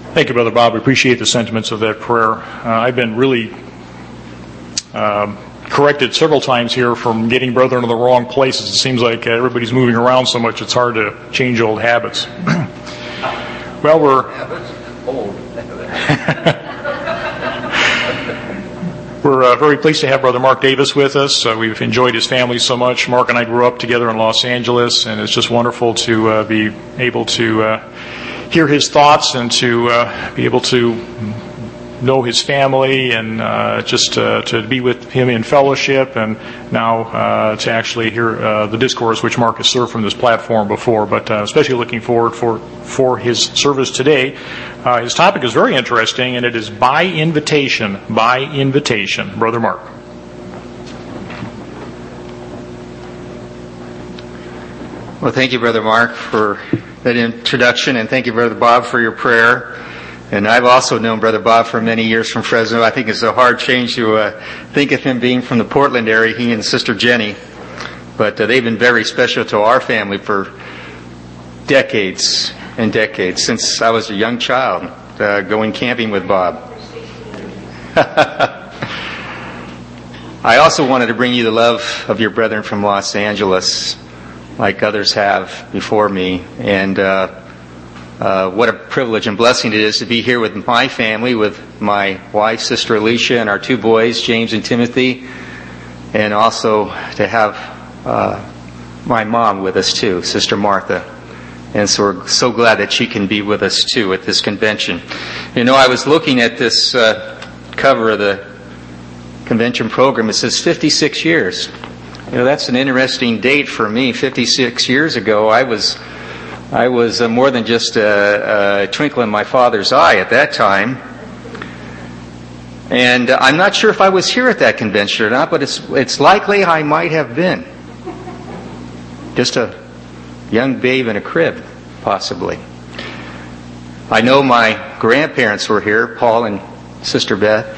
Thank you, Brother Bob. We appreciate the sentiments of that prayer. I've been really corrected several times here from getting brother into the wrong places. It seems like everybody's moving around so much it's hard to change old habits. Well, we're very pleased to have Brother Mark Davis with us. We've enjoyed his family so much. Mark and I grew up together in Los Angeles, and it's just wonderful to be able to hear his thoughts and to be able to know his family and just to be with him in fellowship, and now to actually hear the discourse which Mark has served from this platform before, but especially looking forward for his service today. His topic is very interesting, and it is by invitation. By invitation. Brother Mark. Well, thank you, Brother Mark, for that introduction, and thank you, Brother Bob, for your prayer. And I've also known Brother Bob for many years from Fresno. I think it's a hard change to think of him being from the Portland area, he and Sister Jenny. But they've been very special to our family for decades and decades, since I was a young child, going camping with Bob. I also wanted to bring you the love of your brethren from Los Angeles, like others have before me. And what a privilege and blessing it is to be here with my family, with my wife, Sister Alicia, and our two boys, James and Timothy, and also to have my mom with us too, Sister Martha. And so we're so glad that she can be with us too at this convention. You know, I was looking at this cover of the convention program. It says 56 years. You know, that's an interesting date for me. 56 years ago, I was more than just a twinkle in my father's eye at that time. And I'm not sure if I was here at that convention or not, but it's likely I might have been. Just a young babe in a crib, possibly. I know my grandparents were here, Paul and Sister Beth.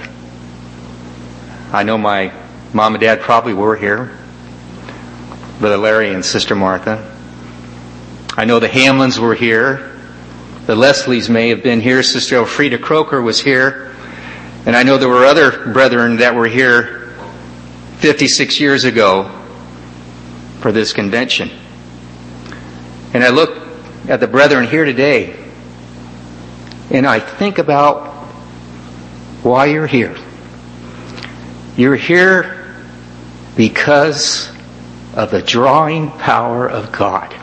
I know my mom and dad probably were here, Brother Larry and Sister Martha. I know the Hamlins were here. The Leslies may have been here. Sister Elfrida Croker was here. And I know there were other brethren that were here 56 years ago for this convention. And I look at the brethren here today, and I think about why you're here. You're here because of the drawing power of God.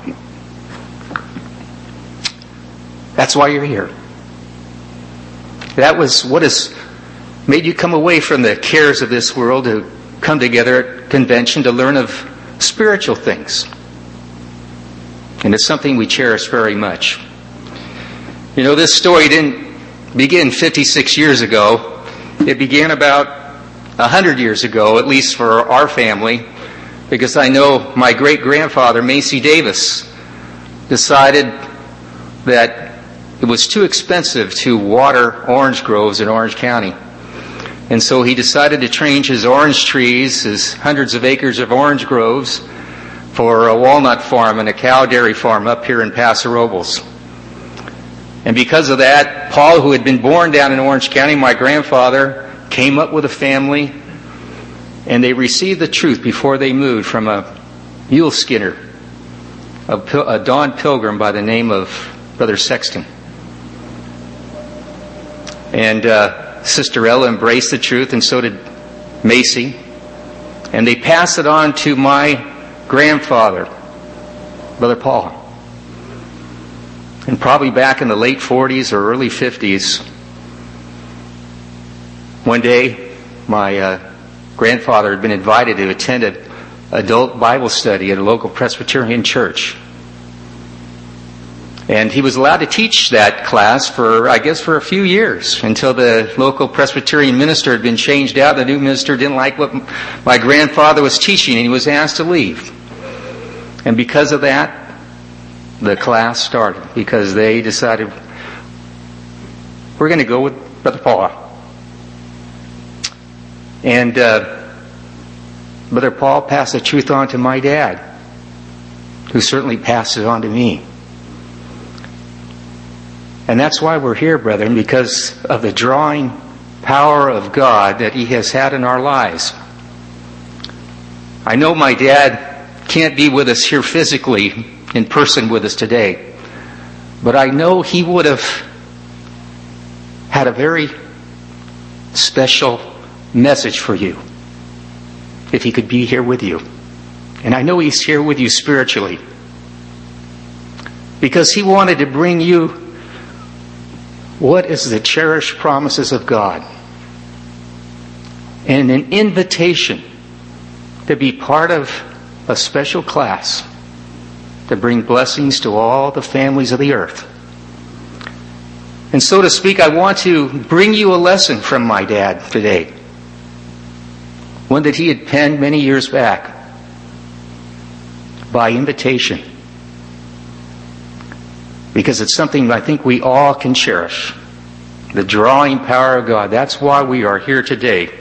That's why you're here. That was what has made you come away from the cares of this world to come together at convention to learn of spiritual things. And it's something we cherish very much. You know, this story didn't begin 56 years ago. It began about 100 years ago, at least for our family, because I know my great-grandfather, Macy Davis, decided that it was too expensive to water orange groves in Orange County. And so he decided to change his orange trees, his hundreds of acres of orange groves, for a walnut farm and a cow dairy farm up here in Paso Robles. And because of that, Paul, who had been born down in Orange County, my grandfather, came up with a family, and they received the truth before they moved from a mule skinner, a Don Pilgrim by the name of Brother Sexton. And Sister Ella embraced the truth, and so did Macy. And they passed it on to my grandfather, Brother Paul. And probably back in the late 40s or early 50s, one day my grandfather had been invited to attend an adult Bible study at a local Presbyterian church. And he was allowed to teach that class for a few years, until the local Presbyterian minister had been changed out. The new minister didn't like what my grandfather was teaching, and he was asked to leave. And because of that, the class started, because they decided, we're going to go with Brother Paul. And Brother Paul passed the truth on to my dad, who certainly passed it on to me. And that's why we're here, brethren, because of the drawing power of God that He has had in our lives. I know my dad can't be with us here physically, in person with us today, but I know he would have had a very special message for you if he could be here with you. And I know he's here with you spiritually, because he wanted to bring you what is the cherished promises of God and an invitation to be part of a special class to bring blessings to all the families of the earth. And so to speak, I want to bring you a lesson from my dad today, one that he had penned many years back by invitation, because it's something I think we all can cherish. The drawing power of God. That's why we are here today.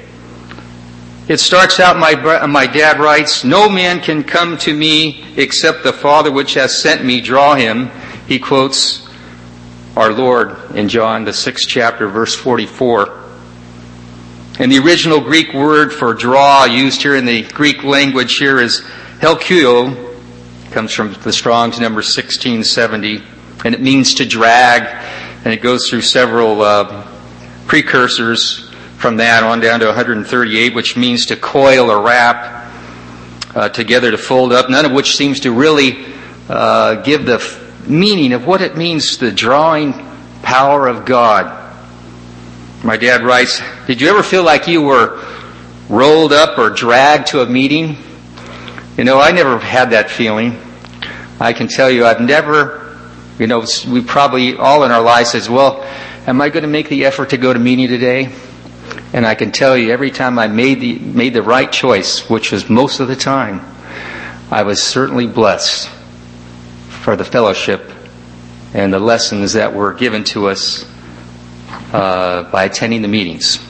It starts out, my dad writes, "No man can come to me except the Father which has sent me draw him." He quotes our Lord in John, the 6th chapter, verse 44. And the original Greek word for draw used here in the Greek language here is helkuo. It comes from the Strong's number 1670. And it means to drag. And it goes through several precursors from that on down to 138, which means to coil or wrap together, to fold up, none of which seems to really give the meaning of what it means, the drawing power of God. My dad writes, "Did you ever feel like you were rolled up or dragged to a meeting?" You know, I never had that feeling. I can tell you, I've never, we probably all in our lives says, well, am I going to make the effort to go to meeting today? And I can tell you, every time I made the right choice, which was most of the time, I was certainly blessed for the fellowship and the lessons that were given to us by attending the meetings.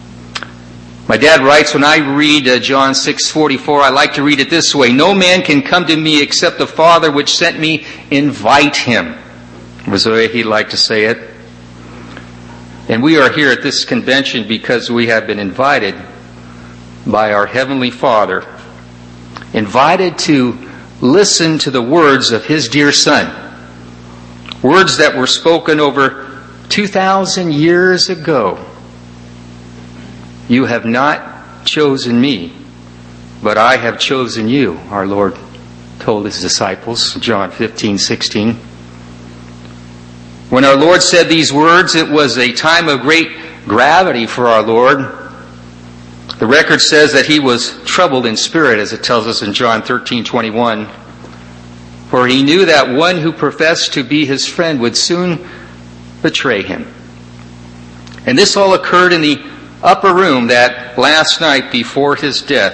My dad writes, when I read John 6:44, I like to read it this way: "No man can come to me except the Father which sent me invite him." Was the way he'd like to say it. And we are here at this convention because we have been invited by our Heavenly Father, invited to listen to the words of His dear Son. Words that were spoken over 2,000 years ago. "You have not chosen me, but I have chosen you," our Lord told His disciples, John 15:16. When our Lord said these words, it was a time of great gravity for our Lord. The record says that He was troubled in spirit, as it tells us in John 13:21. For He knew that one who professed to be His friend would soon betray Him. And this all occurred in the upper room that last night before His death.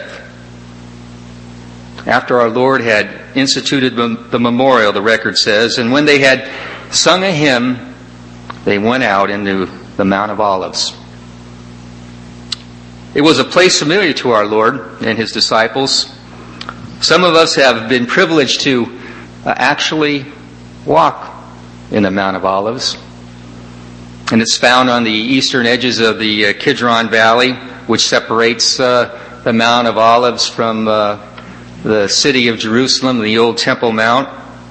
After our Lord had instituted the memorial, the record says, and when they had sung a hymn, they went out into the Mount of Olives. It was a place familiar to our Lord and His disciples. Some of us have been privileged to actually walk in the Mount of Olives. And it's found on the eastern edges of the Kidron Valley, which separates the Mount of Olives from the city of Jerusalem, the old Temple Mount.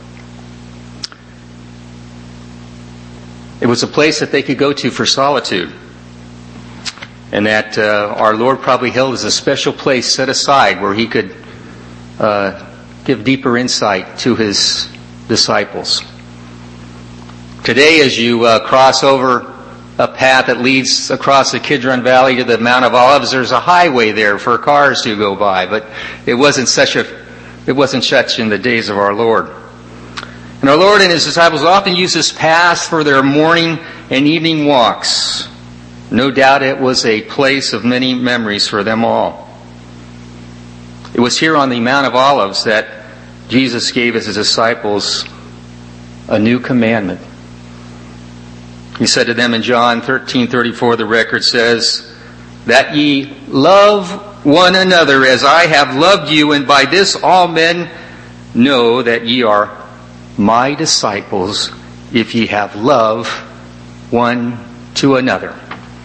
It was a place that they could go to for solitude, and that our Lord probably held as a special place set aside where He could give deeper insight to His disciples. Today, as you cross over a path that leads across the Kidron Valley to the Mount of Olives, there's a highway there for cars to go by, but it wasn't such in the days of our Lord. And our Lord and His disciples often used this path for their morning and evening walks. No doubt it was a place of many memories for them all. It was here on the Mount of Olives that Jesus gave His disciples a new commandment. He said to them in John 13:34, the record says, "That ye love one another as I have loved you, and by this all men know that ye are my disciples, if ye have love one to another.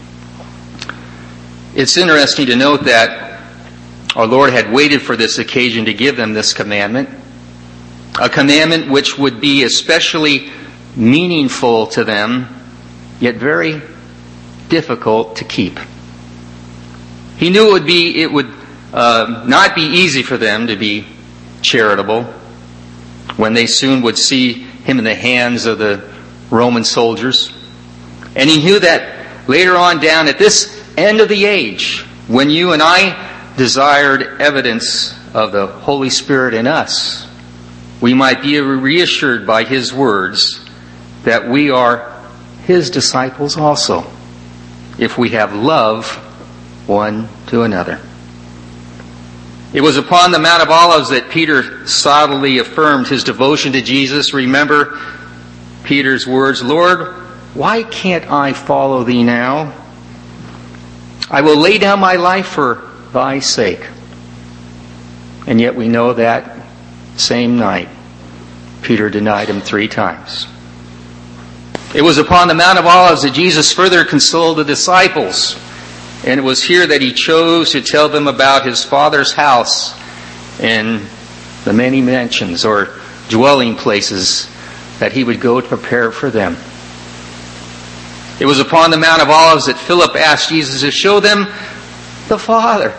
It's interesting to note that our Lord had waited for this occasion to give them this commandment, a commandment which would be especially meaningful to them, yet very difficult to keep. He knew it would not be easy for them to be charitable when they soon would see him in the hands of the Roman soldiers. And he knew that later on down at this end of the age, when you and I desired evidence of the Holy Spirit in us, we might be reassured by his words that we are his disciples also, if we have love one to another. It was upon the Mount of Olives that Peter solidly affirmed his devotion to Jesus. Remember Peter's words, "Lord, why can't I follow thee now? I will lay down my life for thy sake." And yet we know that same night, Peter denied him 3 times. It was upon the Mount of Olives that Jesus further consoled the disciples. And it was here that he chose to tell them about his Father's house and the many mansions or dwelling places that he would go to prepare for them. It was upon the Mount of Olives that Philip asked Jesus to show them the Father.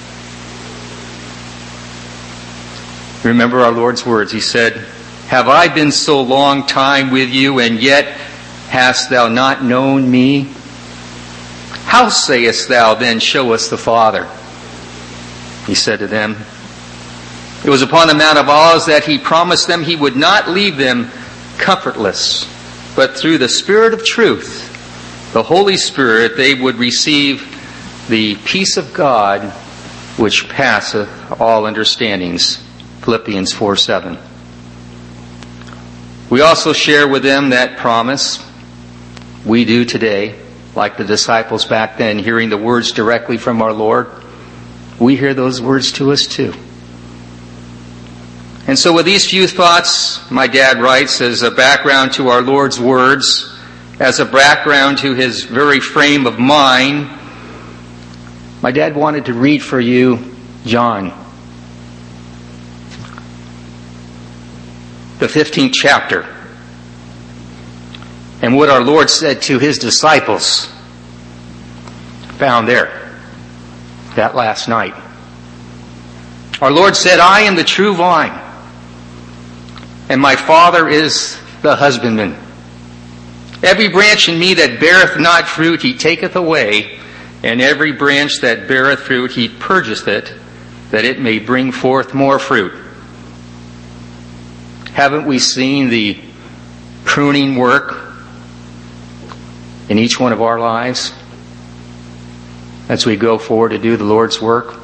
Remember our Lord's words. He said, "Have I been so long time with you, and yet hast thou not known me? How sayest thou then, show us the Father?" He said to them. It was upon the Mount of Olives that he promised them he would not leave them comfortless, but through the Spirit of truth, the Holy Spirit, they would receive the peace of God which passeth all understandings. Philippians 4:7. We also share with them that promise. We do today, like the disciples back then, hearing the words directly from our Lord. We hear those words to us too. And so with these few thoughts, my dad writes, as a background to our Lord's words, as a background to his very frame of mind, my dad wanted to read for you John, the 15th chapter, and what our Lord said to his disciples, found there, that last night. Our Lord said, "I am the true vine, and my Father is the husbandman. Every branch in me that beareth not fruit, he taketh away, and every branch that beareth fruit, he purgeth it, that it may bring forth more fruit." Haven't we seen the pruning work in each one of our lives as we go forward to do the Lord's work?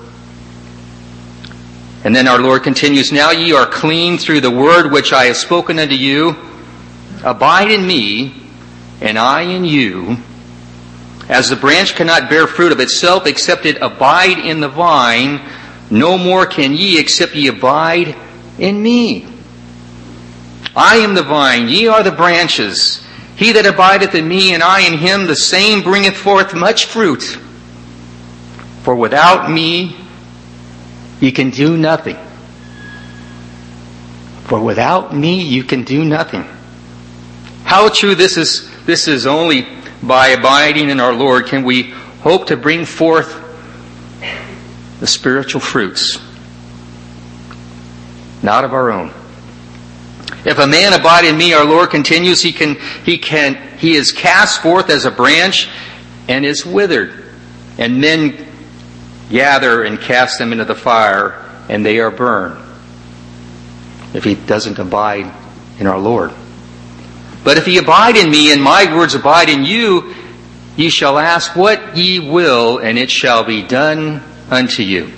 And then our Lord continues, "Now ye are clean through the word which I have spoken unto you. Abide in me, and I in you. As the branch cannot bear fruit of itself except it abide in the vine, no more can ye except ye abide in me. I am the vine, ye are the branches. He that abideth in me, and I in him, the same bringeth forth much fruit. For without me you can do nothing." For without me you can do nothing. How true this is only by abiding in our Lord can we hope to bring forth the spiritual fruits, not of our own. If a man abide in me, our Lord continues, he is cast forth as a branch and is withered, and men gather and cast them into the fire, and they are burned, if he doesn't abide in our Lord. But if ye abide in me, and my words abide in you, ye shall ask what ye will, and it shall be done unto you.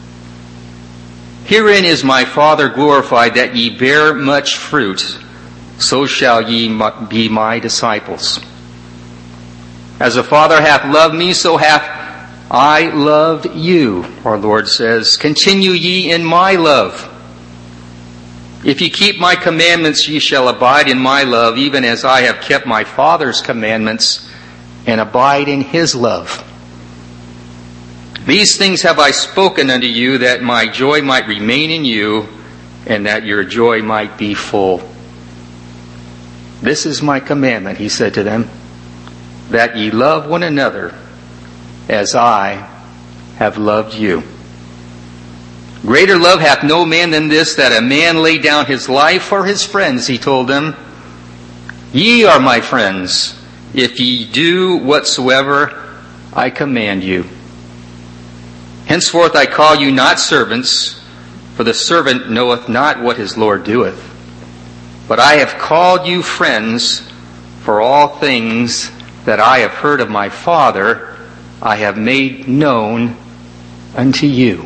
Herein is my Father glorified, that ye bear much fruit, so shall ye be my disciples. As the Father hath loved me, so hath I loved you, our Lord says. Continue ye in my love. If ye keep my commandments, ye shall abide in my love, even as I have kept my Father's commandments and abide in his love. These things have I spoken unto you, that my joy might remain in you, and that your joy might be full. This is my commandment, he said to them, that ye love one another as I have loved you. Greater love hath no man than this, that a man lay down his life for his friends, he told them. Ye are my friends, if ye do whatsoever I command you. Henceforth I call you not servants, for the servant knoweth not what his Lord doeth. But I have called you friends, for all things that I have heard of my Father, I have made known unto you.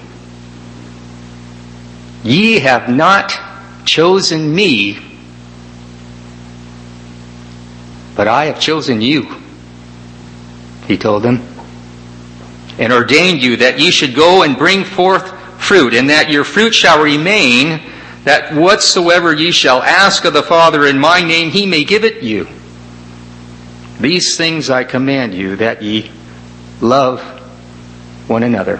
Ye have not chosen me, but I have chosen you, he told them, and ordained you that ye should go and bring forth fruit, and that your fruit shall remain, that whatsoever ye shall ask of the Father in my name, he may give it you. These things I command you, that ye love one another.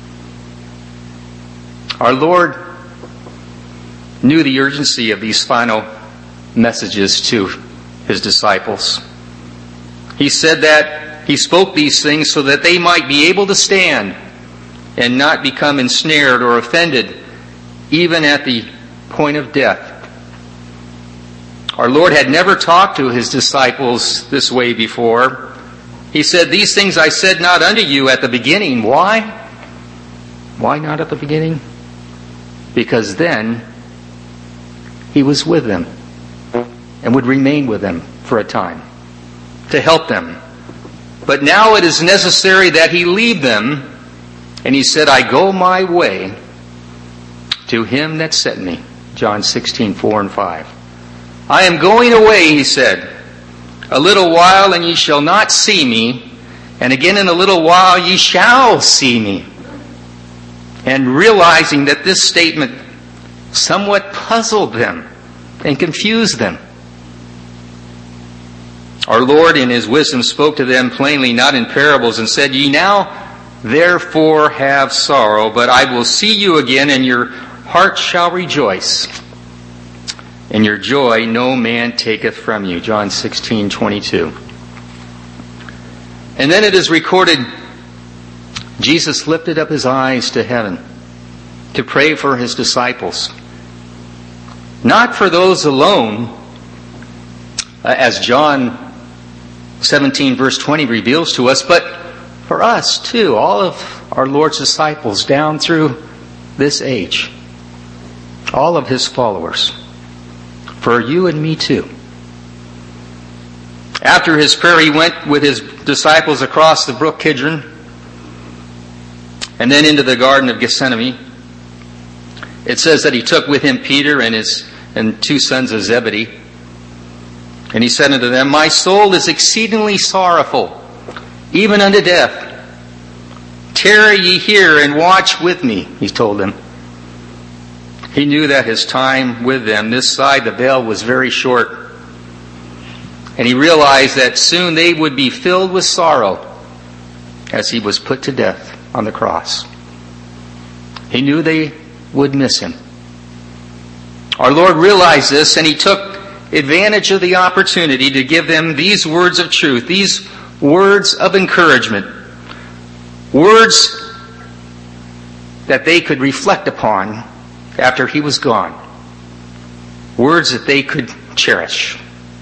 Our Lord knew the urgency of these final messages to his disciples. He said that he spoke these things so that they might be able to stand and not become ensnared or offended, even at the point of death. Our Lord had never talked to his disciples this way before. He said, these things I said not unto you at the beginning. Why? Why not at the beginning? Because then he was with them and would remain with them for a time to help them. But now it is necessary that he leave them. And he said, I go my way to him that sent me. John 16:4 and 5. I am going away, he said. A little while and ye shall not see me. And again in a little while ye shall see me. And realizing that this statement somewhat puzzled them and confused them, our Lord in his wisdom spoke to them plainly, not in parables, and said, Ye now therefore have sorrow, but I will see you again, and your heart shall rejoice, and your joy no man taketh from you. John 16:22. And then it is recorded, Jesus lifted up his eyes to heaven to pray for his disciples. Not for those alone, as John 17 verse 20 reveals to us, but for us too, all of our Lord's disciples down through this age, all of his followers, for you and me too. After his prayer, he went with his disciples across the brook Kidron and then into the Garden of Gethsemane. It says that he took with him Peter and two sons of Zebedee. And he said unto them, My soul is exceedingly sorrowful, even unto death. Tarry ye here and watch with me, he told them. He knew that his time with them, this side the veil, was very short. And he realized that soon they would be filled with sorrow as he was put to death on the cross. He knew they would miss him. Our Lord realized this, and he took advantage of the opportunity to give them these words of truth, these words of encouragement, words that they could reflect upon after he was gone, words that they could cherish.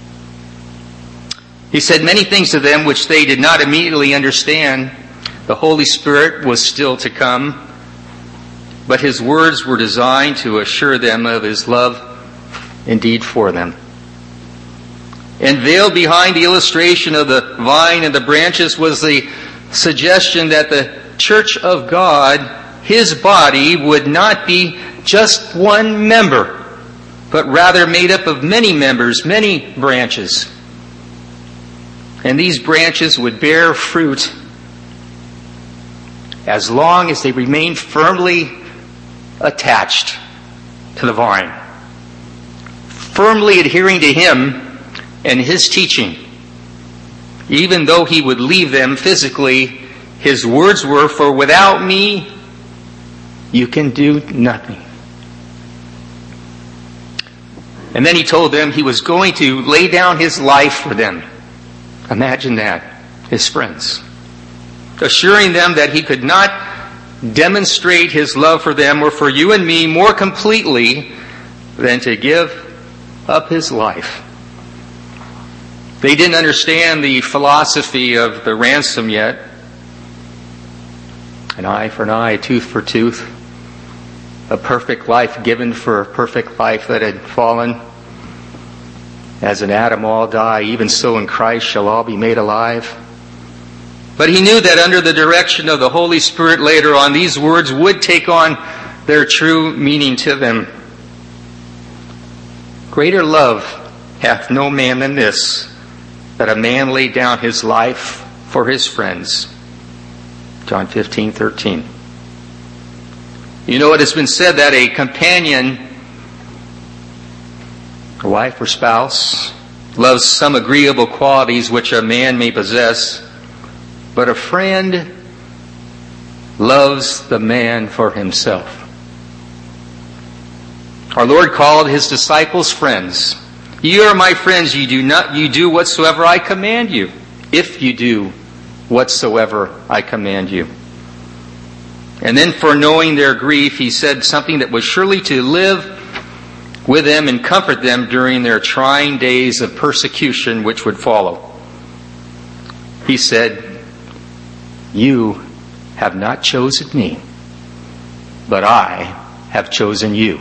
He said many things to them which they did not immediately understand. The Holy Spirit was still to come, but his words were designed to assure them of his love indeed for them. And veiled behind the illustration of the vine and the branches was the suggestion that the church of God, his body, would not be just one member, but rather made up of many members, many branches. And these branches would bear fruit as long as they remained firmly attached to the vine. firmly adhering to him and his teaching. Even though he would leave them physically, his words were, "For without me, you can do nothing." And then he told them he was going to lay down his life for them. Imagine that, his friends. Assuring them that he could not demonstrate his love for them or for you and me more completely than to give up his life. They didn't understand the philosophy of the ransom yet. An eye for an eye, a tooth for tooth. A perfect life given for a perfect life that had fallen. As in Adam all die, even so in Christ shall all be made alive. But he knew that under the direction of the Holy Spirit later on, these words would take on their true meaning to them. Greater love hath no man than this, that a man lay down his life for his friends. John 15:13. You know, it has been said that a companion, a wife or spouse, loves some agreeable qualities which a man may possess, but a friend loves the man for himself. Our Lord called his disciples friends. "You are my friends, you do whatsoever I command you, if you do whatsoever I command you." And then for knowing their grief, he said something that was surely to live with them and comfort them during their trying days of persecution which would follow. He said, "You have not chosen me, but I have chosen you."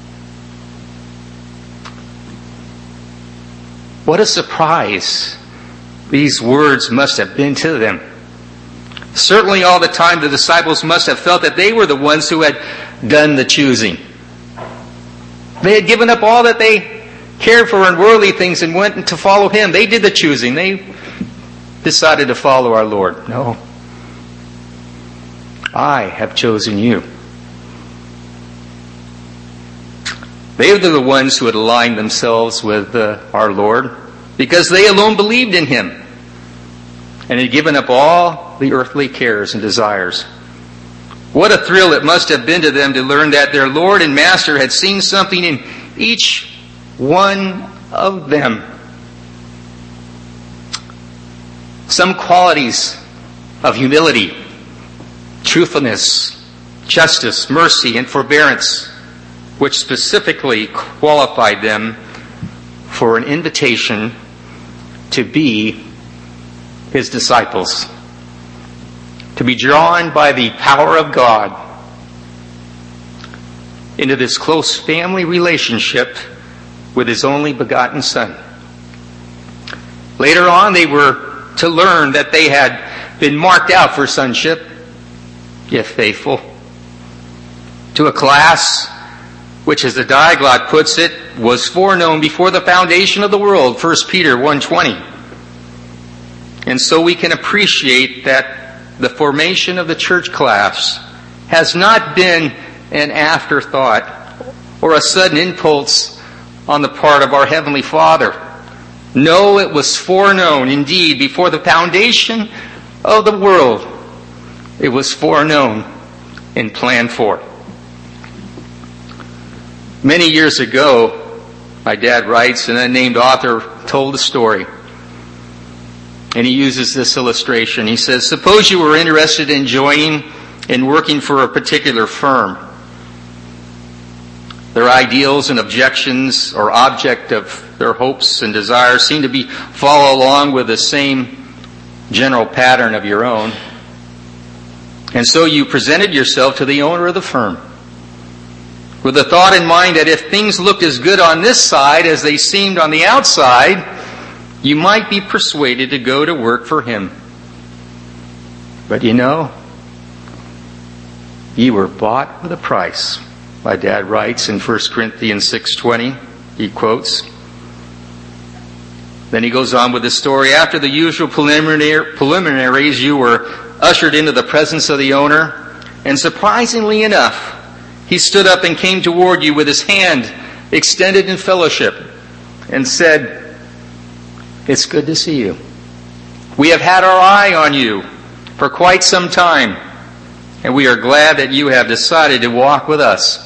What a surprise these words must have been to them. Certainly all the time the disciples must have felt that they were the ones who had done the choosing. They had given up all that they cared for in worldly things and went to follow him. They did the choosing. They decided to follow our Lord. No. I have chosen you. They were the ones who had aligned themselves with our Lord because they alone believed in him and had given up all the earthly cares and desires. What a thrill it must have been to them to learn that their Lord and Master had seen something in each one of them. Some qualities of humility, truthfulness, justice, mercy, and forbearance, which specifically qualified them for an invitation to be his disciples, to be drawn by the power of God into this close family relationship with his only begotten Son. Later on, they were to learn that they had been marked out for sonship, if faithful, to a class which, as the Diaglott puts it, was foreknown before the foundation of the world, 1 Peter 1:20. And so we can appreciate that the formation of the church class has not been an afterthought or a sudden impulse on the part of our Heavenly Father. No, it was foreknown. Indeed, before the foundation of the world, it was foreknown and planned for. Many years ago, my dad writes, an unnamed author told a story. And he uses this illustration. He says, suppose you were interested in joining and working for a particular firm. Their ideals and objections or object of their hopes and desires seem to follow along with the same general pattern of your own. And so you presented yourself to the owner of the firm with the thought in mind that if things looked as good on this side as they seemed on the outside, you might be persuaded to go to work for him. But you know, you were bought with a price. My dad writes in 1 Corinthians 6:20, he quotes. Then he goes on with the story. After the usual preliminaries, you were ushered into the presence of the owner, and surprisingly enough, he stood up and came toward you with his hand extended in fellowship. and said, "It's good to see you. We have had our eye on you for quite some time, and we are glad that you have decided to walk with us."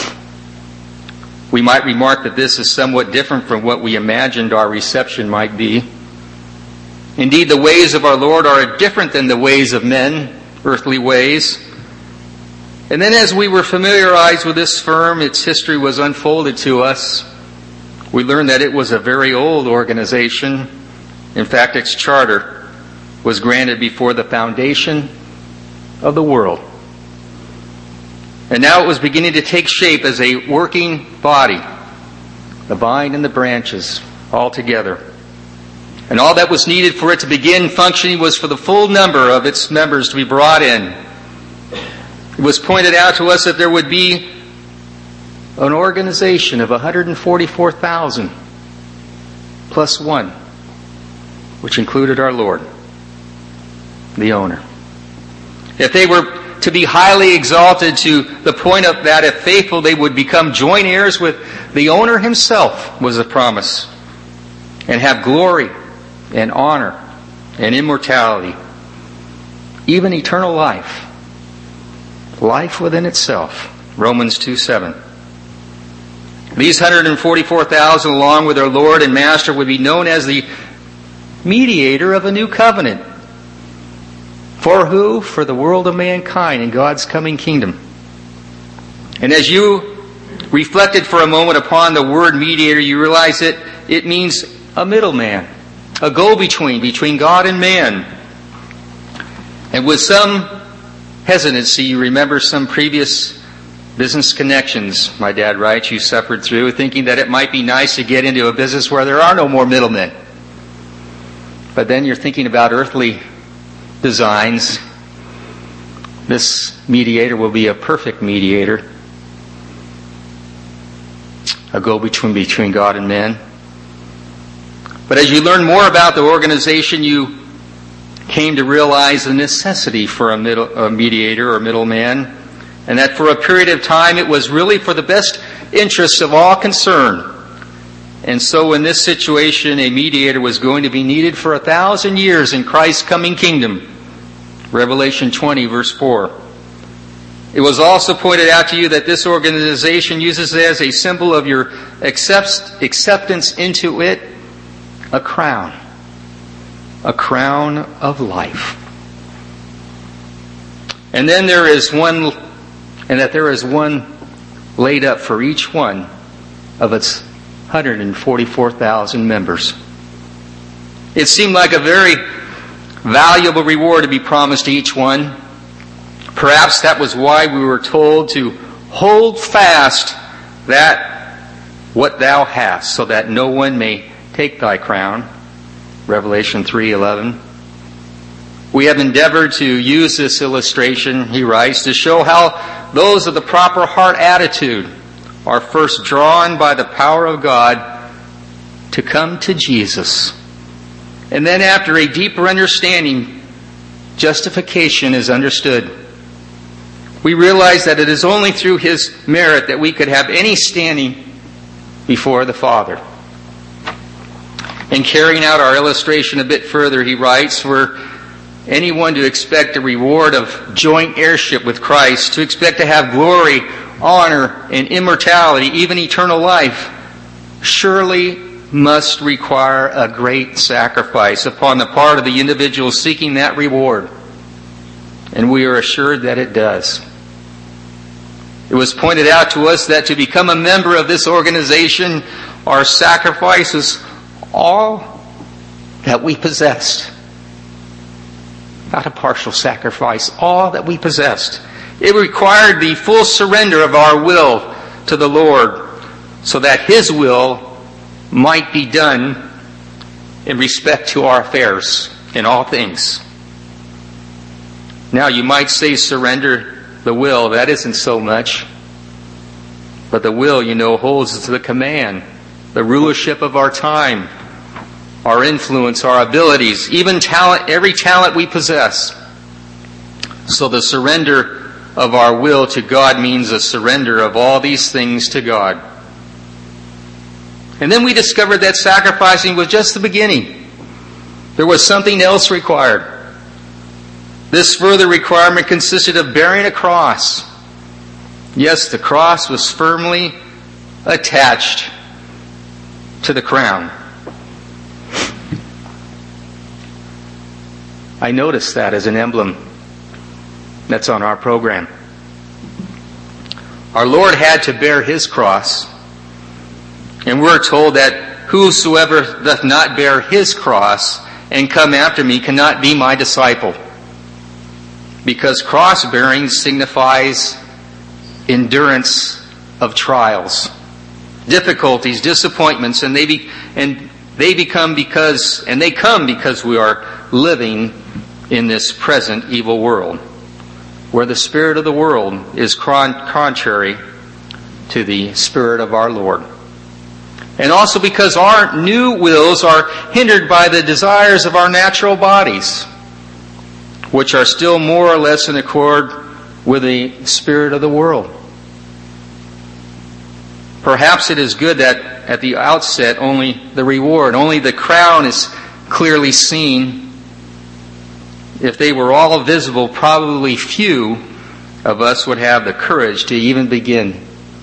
We might remark that this is somewhat different from what we imagined our reception might be. Indeed, the ways of our Lord are different than the ways of men, earthly ways. And then as we were familiarized with this firm, its history was unfolded to us. We learned that it was a very old organization. In fact, its charter was granted before the foundation of the world. And now it was beginning to take shape as a working body, the vine and the branches all together. And all that was needed for it to begin functioning was for the full number of its members to be brought in. It was pointed out to us that there would be an organization of 144,000 plus one, which included our Lord, the owner. If they were to be highly exalted to the point of that, if faithful, they would become joint heirs with the owner himself, was the promise, and have glory and honor and immortality, even eternal life, life within itself. Romans 2:7. These 144,000, along with their Lord and Master, would be known as the mediator of a new covenant. For who? For the world of mankind in God's coming kingdom. And as you reflected for a moment upon the word mediator, you realize that it means a middleman, a go-between, between God and man. And with some hesitancy, you remember some previous business connections, my dad writes, you suffered through, thinking that it might be nice to get into a business where there are no more middlemen. But then you're thinking about earthly designs. This mediator will be a perfect mediator, a go-between between God and man. But as you learn more about the organization, you came to realize the necessity for a mediator or middleman, and that for a period of time it was really for the best interests of all concerned. And so in this situation, a mediator was going to be needed for 1,000 years in Christ's coming kingdom. Revelation 20, verse 4. It was also pointed out to you that this organization uses as a symbol of your acceptance into it a crown of life. And then there is one laid up for each one of its 144,000 members. It seemed like a very valuable reward to be promised to each one. Perhaps that was why we were told to hold fast that what thou hast, so that no one may take thy crown. Revelation 3:11. We have endeavored to use this illustration, he writes, to show how those of the proper heart attitude are first drawn by the power of God to come to Jesus. And then after a deeper understanding, justification is understood. We realize that it is only through His merit that we could have any standing before the Father. And carrying out our illustration a bit further, he writes, for anyone to expect a reward of joint heirship with Christ, to expect to have glory, honor, and immortality, even eternal life, surely must require a great sacrifice upon the part of the individual seeking that reward. And we are assured that it does. It was pointed out to us that to become a member of this organization, our sacrifice is all that we possessed. Not a partial sacrifice, all that we possessed. It required the full surrender of our will to the Lord so that His will might be done in respect to our affairs in all things. Now you might say surrender the will. That isn't so much. But the will, holds the command, the rulership of our time, our influence, our abilities, even talent, every talent we possess. So the surrender of our will to God means a surrender of all these things to God. And then we discovered that sacrificing was just the beginning. There was something else required. This further requirement consisted of bearing a cross. Yes, the cross was firmly attached to the crown. I noticed that as an emblem that's on our program. Our Lord had to bear His cross. And we're told that whosoever doth not bear his cross and come after me cannot be my disciple. Because cross-bearing signifies endurance of trials, difficulties, disappointments, and they come because we are living in this present evil world, where the spirit of the world is contrary to the Spirit of our Lord. And also because our new wills are hindered by the desires of our natural bodies, which are still more or less in accord with the spirit of the world. Perhaps it is good that at the outset only the crown is clearly seen. If they were all visible, probably few of us would have the courage to even begin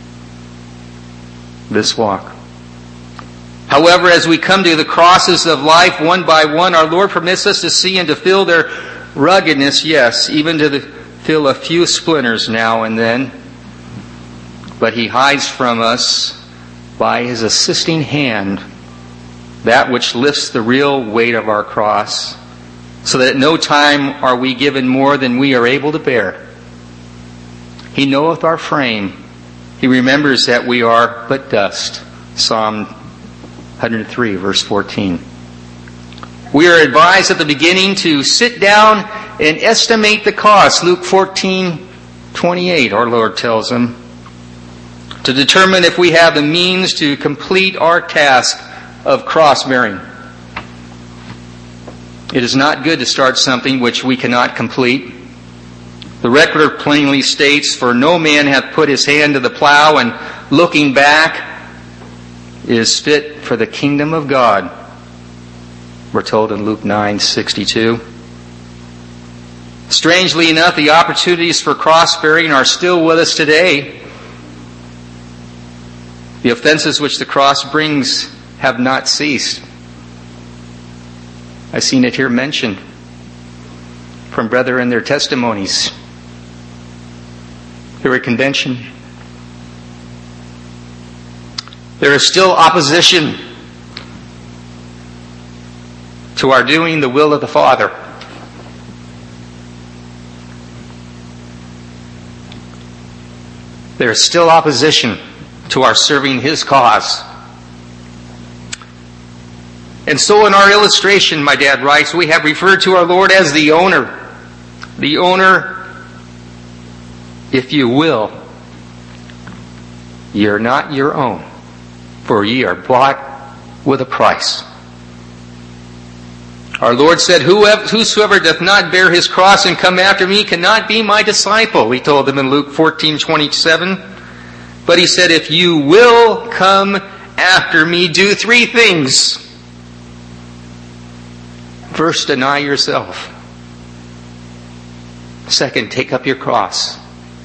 this walk. However, as we come to the crosses of life one by one, our Lord permits us to see and to feel their ruggedness, yes, even to feel a few splinters now and then. But He hides from us by His assisting hand that which lifts the real weight of our cross, so that at no time are we given more than we are able to bear. He knoweth our frame. He remembers that we are but dust. Psalm 103, verse 14. We are advised at the beginning to sit down and estimate the cost. Luke 14:28, our Lord tells them, to determine if we have the means to complete our task of cross-bearing. It is not good to start something which we cannot complete. The record plainly states, "For no man hath put his hand to the plow, and looking back is fit for the kingdom of God." We're told in Luke 9:62. Strangely enough, the opportunities for cross-bearing are still with us today. The offenses which the cross brings have not ceased. I've seen it here mentioned from brethren in their testimonies. Here at convention, there is still opposition to our doing the will of the Father. There is still opposition to our serving His cause. And so in our illustration, my dad writes, we have referred to our Lord as the owner. The owner, if you will. Ye are not your own, for ye are bought with a price. Our Lord said, "Whosoever doth not bear his cross and come after me cannot be my disciple." He told them in Luke 14:27. But He said, if you will come after me, do three things. First, deny yourself. Second, take up your cross.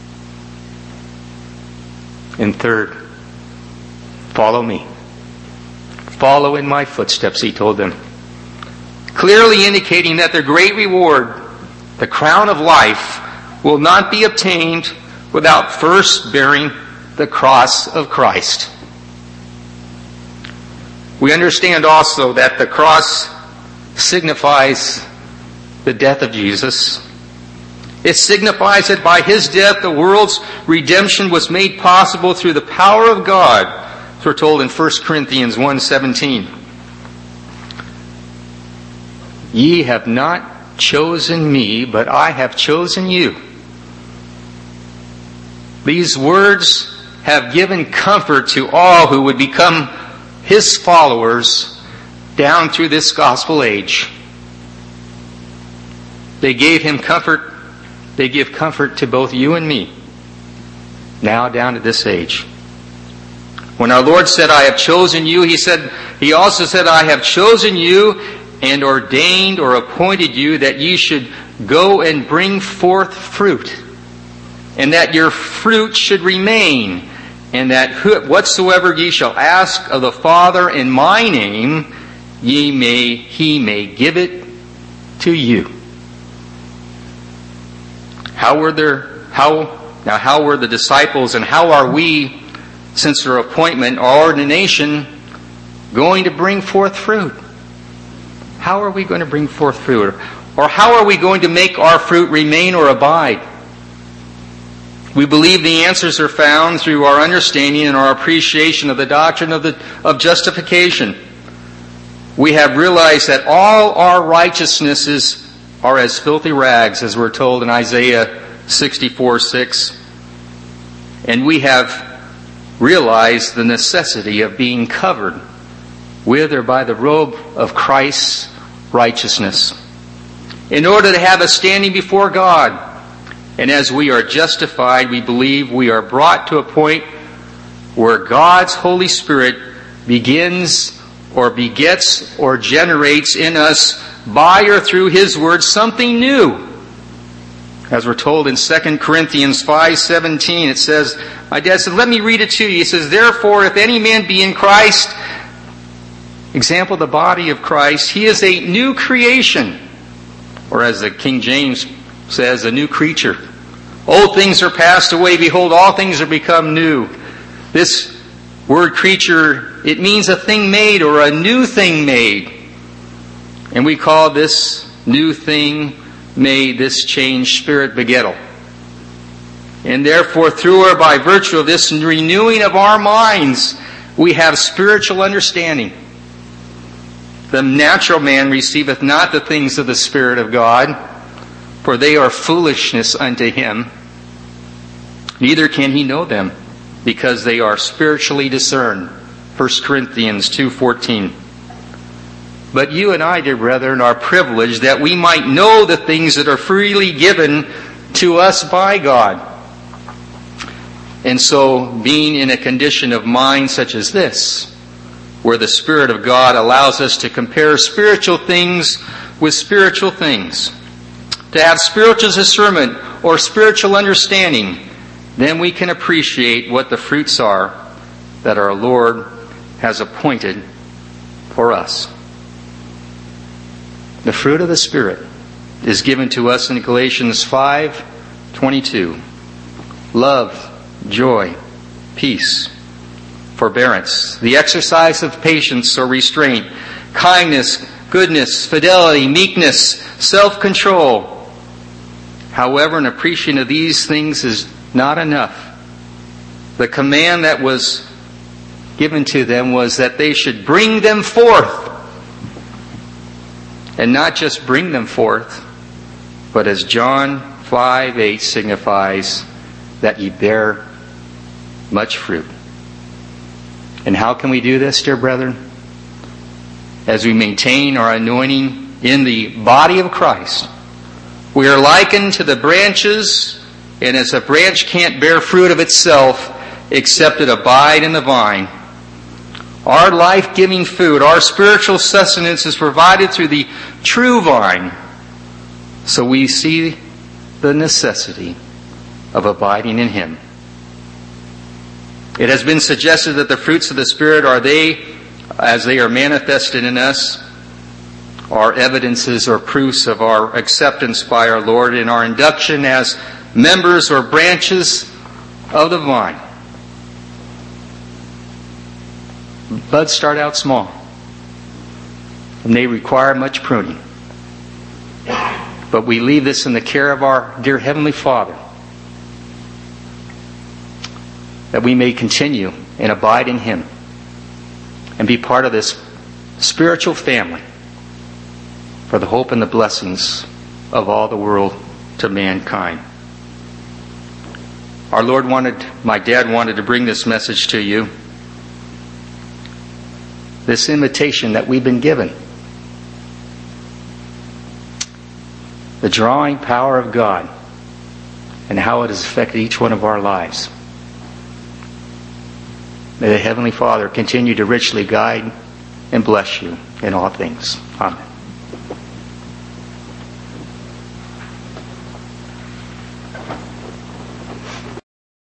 And third, follow me. Follow in my footsteps, He told them. Clearly indicating that their great reward, the crown of life, will not be obtained without first bearing the cross of Christ. We understand also that the cross signifies the death of Jesus. It signifies that by His death the world's redemption was made possible through the power of God, as we're told in 1 Corinthians 1:17. Ye have not chosen me, but I have chosen you. These words have given comfort to all who would become His followers down through this gospel age. They gave Him comfort. They give comfort to both you and me, now down to this age. When our Lord said, I have chosen you, He also said, I have chosen you and ordained or appointed you that ye should go and bring forth fruit, and that your fruit should remain, and that whatsoever ye shall ask of the Father in my name, He may give it to you. How were the disciples, and how are we, since their appointment or ordination, going to bring forth fruit? How are we going to bring forth fruit? Or how are we going to make our fruit remain or abide? We believe the answers are found through our understanding and our appreciation of the doctrine of justification. We have realized that all our righteousnesses are as filthy rags, as we're told in Isaiah 64:6. And we have realized the necessity of being covered with or by the robe of Christ's righteousness, in order to have a standing before God. And as we are justified, we believe we are brought to a point where God's Holy Spirit begins or begets or generates in us by or through His Word something new. As we're told in 2 Corinthians 5:17, it says, my dad said, let me read it to you. He says, therefore, if any man be in Christ, example, the body of Christ, he is a new creation. Or as the King James says, a new creature. Old things are passed away. Behold, all things are become new. This word creature, it means a thing made or a new thing made. And we call this new thing made, this changed spirit, begettal. And therefore, through or by virtue of this renewing of our minds, we have spiritual understanding. The natural man receiveth not the things of the Spirit of God, for they are foolishness unto him. Neither can he know them, because they are spiritually discerned. 1 Corinthians 2:14. But you and I, dear brethren, are privileged that we might know the things that are freely given to us by God. And so, being in a condition of mind such as this, where the Spirit of God allows us to compare spiritual things with spiritual things, to have spiritual discernment or spiritual understanding, then we can appreciate what the fruits are that our Lord has appointed for us. The fruit of the Spirit is given to us in Galatians 5:22. Love, joy, peace, forbearance, the exercise of patience or restraint, kindness, goodness, fidelity, meekness, self-control. However, an appreciation of these things is not enough. The command that was given to them was that they should bring them forth. And not just bring them forth, but as John 5:8 signifies, that ye bear much fruit. And how can we do this, dear brethren? As we maintain our anointing in the body of Christ. We are likened to the branches, and as a branch can't bear fruit of itself except it abide in the vine, our life-giving food, our spiritual sustenance is provided through the true vine. So we see the necessity of abiding in Him. It has been suggested that the fruits of the Spirit are they, as they are manifested in us, are evidences or proofs of our acceptance by our Lord in our induction as members or branches of the vine. Buds start out small, and they require much pruning. But we leave this in the care of our dear Heavenly Father, that we may continue and abide in Him and be part of this spiritual family for the hope and the blessings of all the world to mankind. My dad wanted to bring this message to you. This invitation that we've been given. The drawing power of God and how it has affected each one of our lives. May the Heavenly Father continue to richly guide and bless you in all things. Amen.